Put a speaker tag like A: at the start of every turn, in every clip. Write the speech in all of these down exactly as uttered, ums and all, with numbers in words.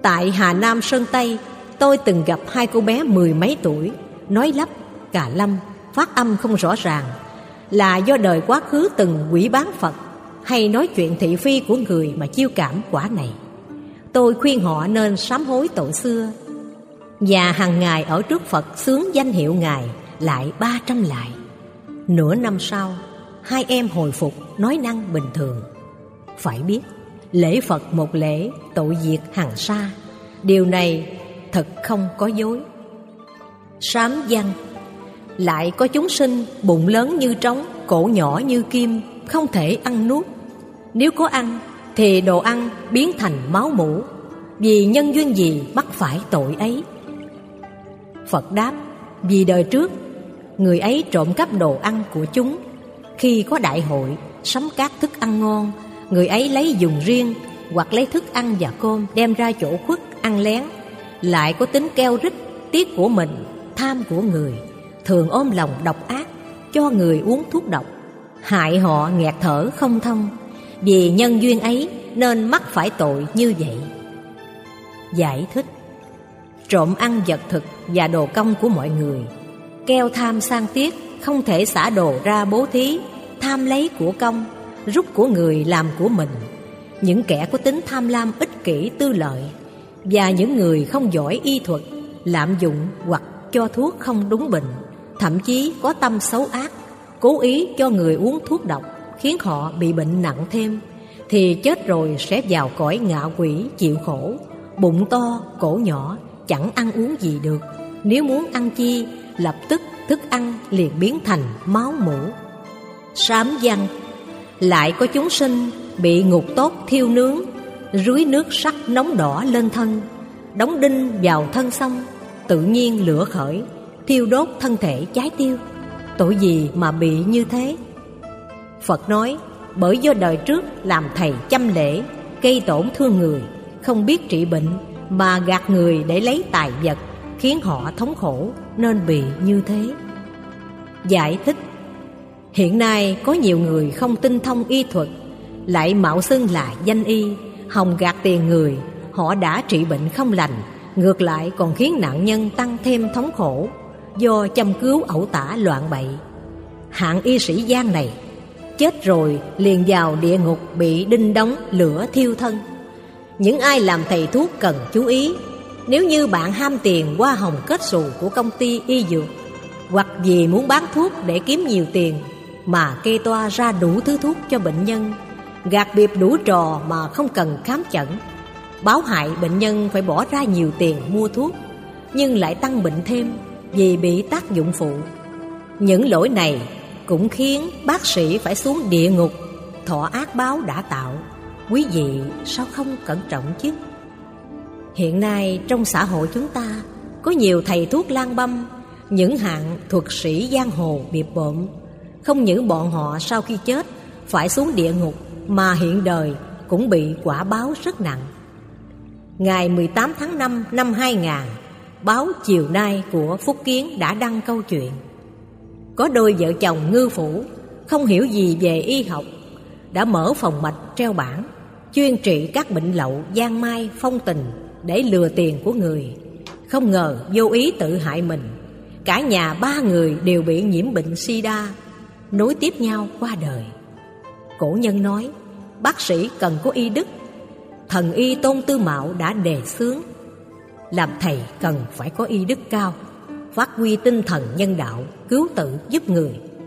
A: Tại Hà Nam Sơn Tây, tôi từng gặp hai cô bé mười mấy tuổi, nói lắp, cà lâm, phát âm không rõ ràng, là do đời quá khứ từng quỷ bán Phật hay nói chuyện thị phi của người mà chiêu cảm quả này. Tôi khuyên họ nên sám hối tội xưa, và hàng ngày ở trước Phật xướng danh hiệu Ngài lại ba trăm lại. Nửa năm sau, hai em hồi phục nói năng bình thường. Phải biết, lễ Phật một lễ, tội diệt hàng sa. Điều này thật không có dối. Sám văn: lại có chúng sinh bụng lớn như trống, cổ nhỏ như kim, không thể ăn nuốt. Nếu có ăn thì đồ ăn biến thành máu mủ. Vì nhân duyên gì mắc phải tội ấy? Phật đáp: vì đời trước người ấy trộm cắp đồ ăn của chúng. Khi có đại hội sắm các thức ăn ngon, người ấy lấy dùng riêng, hoặc lấy thức ăn và cơm đem ra chỗ khuất ăn lén. Lại có tính keo rít, tiếc của mình, tham của người, thường ôm lòng độc ác, cho người uống thuốc độc, hại họ nghẹt thở không thông. Vì nhân duyên ấy nên mắc phải tội như vậy. Giải thích: trộm ăn vật thực và đồ công của mọi người, keo tham sang tiếc, không thể xả đồ ra bố thí, tham lấy của công, rút của người làm của mình. Những kẻ có tính tham lam ích kỷ tư lợi, và những người không giỏi y thuật, lạm dụng hoặc cho thuốc không đúng bệnh, thậm chí có tâm xấu ác, cố ý cho người uống thuốc độc khiến họ bị bệnh nặng thêm, thì chết rồi sẽ vào cõi ngạ quỷ chịu khổ, bụng to, cổ nhỏ, chẳng ăn uống gì được. Nếu muốn ăn chi, lập tức thức ăn liền biến thành máu mủ. Sám văn: lại có chúng sinh bị ngục tốt thiêu nướng, rưới nước sắt nóng đỏ lên thân, đóng đinh vào thân xong, tự nhiên lửa khởi, thiêu đốt thân thể cháy tiêu. Tội gì mà bị như thế? Phật nói: bởi do đời trước làm thầy chăm lễ, gây tổn thương người, không biết trị bệnh, mà gạt người để lấy tài vật, khiến họ thống khổ, nên bị như thế. Giải thích: hiện nay có nhiều người không tinh thông y thuật, lại mạo xưng là danh y, hòng gạt tiền người. Họ đã trị bệnh không lành, ngược lại còn khiến nạn nhân tăng thêm thống khổ, do châm cứu ẩu tả loạn bậy. Hạng y sĩ gian này chết rồi liền vào địa ngục, bị đinh đóng lửa thiêu thân. Những ai làm thầy thuốc cần chú ý. Nếu như bạn ham tiền hoa hồng kết xù của công ty y dược, hoặc vì muốn bán thuốc để kiếm nhiều tiền mà kê toa ra đủ thứ thuốc cho bệnh nhân, gạt biệt đủ trò mà không cần khám chẩn, báo hại bệnh nhân phải bỏ ra nhiều tiền mua thuốc, nhưng lại tăng bệnh thêm vì bị tác dụng phụ. Những lỗi này cũng khiến bác sĩ phải xuống địa ngục, thọ ác báo đã tạo. Quý vị sao không cẩn trọng chứ? Hiện nay trong xã hội chúng ta có nhiều thầy thuốc lang băm, những hạng thuật sĩ giang hồ biệp bợm. Không những bọn họ sau khi chết phải xuống địa ngục, mà hiện đời cũng bị quả báo rất nặng. Ngày mười tám tháng năm năm hai nghìn, báo Chiều Nay của Phúc Kiến đã đăng câu chuyện: có đôi vợ chồng ngư phủ không hiểu gì về y học, đã mở phòng mạch treo bảng chuyên trị các bệnh lậu, gian mai, phong tình để lừa tiền của người. Không ngờ vô ý tự hại mình. Cả nhà ba người đều bị nhiễm bệnh sida, nối tiếp nhau qua đời. Cổ nhân nói bác sĩ cần có y đức. Thần y Tôn Tư Mạo đã đề xướng làm thầy cần phải có y đức cao, phát huy tinh thần nhân đạo, cứu tự giúp người.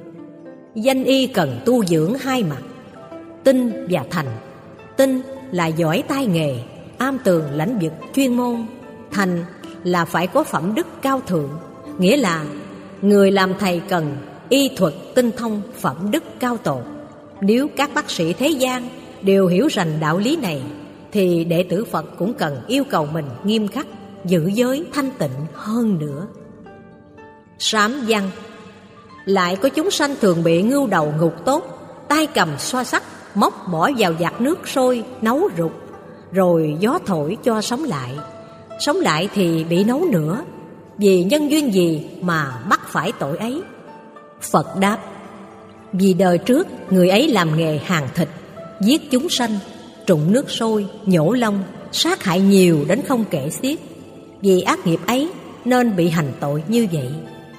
A: Danh y cần tu dưỡng hai mặt, tinh và thành. Tinh là giỏi tay nghề, am tường lãnh vực chuyên môn. Thành là phải có phẩm đức cao thượng, nghĩa là người làm thầy cần y thuật tinh thông, phẩm đức cao tột. Nếu các bác sĩ thế gian đều hiểu rành đạo lý này, thì đệ tử Phật cũng cần yêu cầu mình nghiêm khắc, giữ giới thanh tịnh hơn nữa. Sám văn: lại có chúng sanh thường bị ngưu đầu ngục tốt, tay cầm xoa sắt, móc bỏ vào vạc nước sôi nấu rụt, rồi gió thổi cho sống lại. Sống lại thì bị nấu nữa. Vì nhân duyên gì mà mắc phải tội ấy? Phật đáp: vì đời trước người ấy làm nghề hàn thịt, giết chúng sanh, trụng nước sôi, nhổ lông, sát hại nhiều đến không kể xiết. Vì ác nghiệp ấy nên bị hành tội như vậy.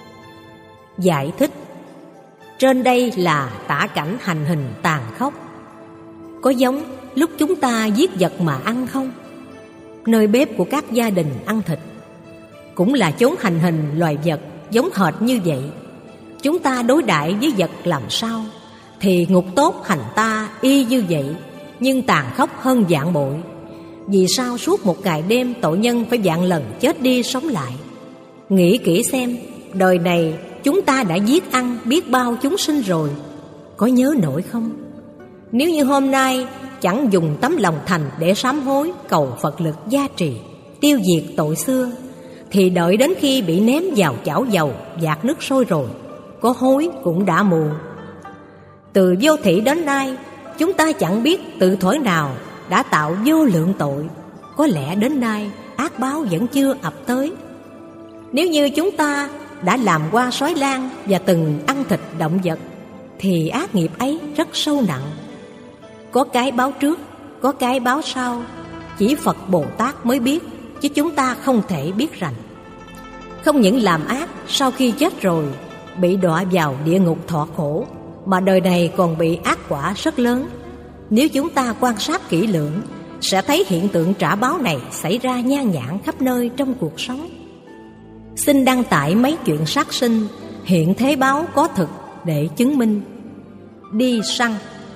A: Giải thích: trên đây là tả cảnh hành hình tàn khốc. Có giống lúc chúng ta giết vật mà ăn không? Nơi bếp của các gia đình ăn thịt cũng là chốn hành hình loài vật giống hệt như vậy. Chúng ta đối đãi với vật làm sao thì ngục tốt hành ta y như vậy, nhưng tàn khốc hơn vạn bội. Vì sao suốt một ngày đêm tội nhân phải vạn lần chết đi sống lại? Nghĩ kỹ xem, đời này chúng ta đã giết ăn biết bao chúng sinh rồi, có nhớ nổi không? Nếu như hôm nay chẳng dùng tấm lòng thành để sám hối, cầu Phật lực gia trì, tiêu diệt tội xưa, thì đợi đến khi bị ném vào chảo dầu dạt nước sôi rồi, có hối cũng đã muộn. Từ vô thị đến nay, chúng ta chẳng biết từ thuở nào đã tạo vô lượng tội. Có lẽ đến nay ác báo vẫn chưa ập tới. Nếu như chúng ta đã làm qua sói lang và từng ăn thịt động vật, thì ác nghiệp ấy rất sâu nặng. Có cái báo trước, có cái báo sau, chỉ Phật Bồ Tát mới biết, chứ chúng ta không thể biết rành. Không những làm ác sau khi chết rồi bị đọa vào địa ngục thọ khổ, mà đời này còn bị ác quả rất lớn. Nếu chúng ta quan sát kỹ lưỡng, sẽ thấy hiện tượng trả báo này xảy ra nhan nhản khắp nơi trong cuộc sống. Xin đăng tải mấy chuyện sát sinh, hiện thế báo có thực để chứng minh. Đi săn.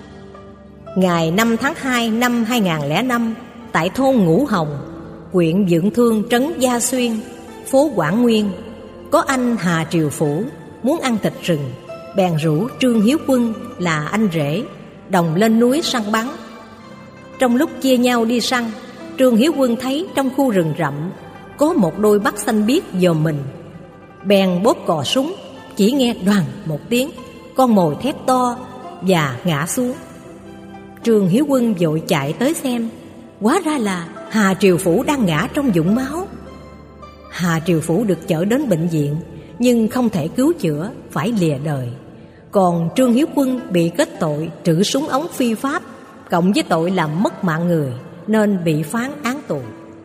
A: Ngày năm tháng hai năm hai nghìn lẻ năm, tại thôn Ngũ Hồng, huyện Dượng Thương, trấn Gia Xuyên, phố Quảng Nguyên, có anh Hà Triều Phủ muốn ăn thịt rừng, bèn rủ Trương Hiếu Quân là anh rể đồng lên núi săn bắn. Trong lúc chia nhau đi săn, Trương Hiếu Quân thấy trong khu rừng rậm có một đôi mắt xanh biếc dòm mình, bèn bóp cò súng. Chỉ nghe đoàng một tiếng, con mồi thét to và ngã xuống. Trương Hiếu Quân vội chạy tới xem, hóa ra là Hà Triều Phủ đang ngã trong vũng máu. Hà Triều Phủ được chở đến bệnh viện, nhưng không thể cứu chữa, phải lìa đời. Còn Trương Hiếu Quân bị kết tội trữ súng ống phi pháp, cộng với tội làm mất mạng người, nên bị phán án tù.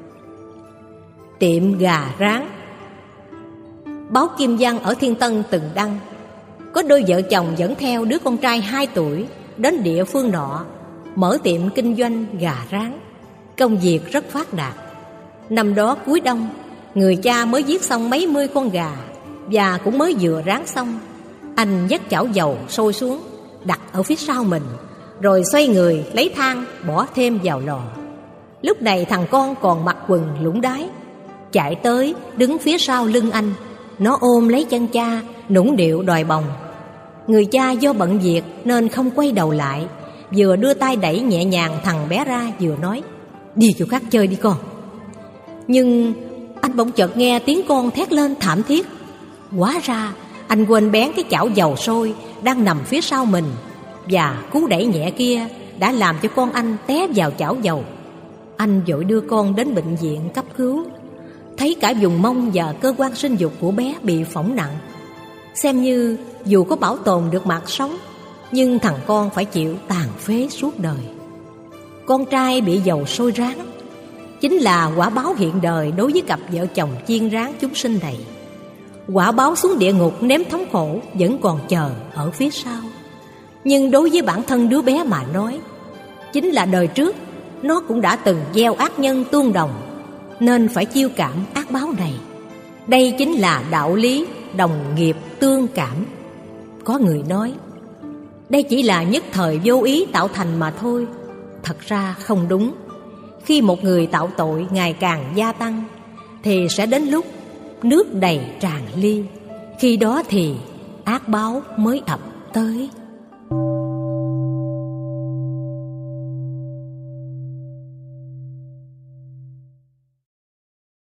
A: Tiệm gà rán. Báo Kim Văn ở Thiên Tân từng đăng, có đôi vợ chồng dẫn theo đứa con trai hai tuổi đến địa phương nọ, mở tiệm kinh doanh gà rán. Công việc rất phát đạt. Năm đó cuối đông, người cha mới giết xong mấy mươi con gà và cũng mới vừa rán xong. Anh dắt chảo dầu sôi xuống, đặt ở phía sau mình, rồi xoay người lấy than bỏ thêm vào lò. Lúc này thằng con còn mặc quần lũng đái chạy tới đứng phía sau lưng anh. Nó ôm lấy chân cha, nũng điệu đòi bồng. Người cha do bận việc nên không quay đầu lại, vừa đưa tay đẩy nhẹ nhàng thằng bé ra, vừa nói: đi chỗ khác chơi đi con. Nhưng anh bỗng chợt nghe tiếng con thét lên thảm thiết. Hóa ra anh quên bén cái chảo dầu sôi đang nằm phía sau mình, và cú đẩy nhẹ kia đã làm cho con anh té vào chảo dầu. Anh vội đưa con đến bệnh viện cấp cứu. Thấy cả vùng mông và cơ quan sinh dục của bé bị phỏng nặng, xem như dù có bảo tồn được mạng sống, nhưng thằng con phải chịu tàn phế suốt đời. Con trai bị dầu sôi rán chính là quả báo hiện đời đối với cặp vợ chồng chiên rán chúng sinh này. Quả báo xuống địa ngục nếm thống khổ vẫn còn chờ ở phía sau. Nhưng đối với bản thân đứa bé mà nói, chính là đời trước nó cũng đã từng gieo ác nhân tuôn đồng, nên phải chiêu cảm ác báo này. Đây chính là đạo lý đồng nghiệp tương cảm. Có người nói đây chỉ là nhất thời vô ý tạo thành mà thôi. Thật ra không đúng. Khi một người tạo tội ngày càng gia tăng, thì sẽ đến lúc nước đầy tràn ly. Khi đó thì ác báo mới ập tới.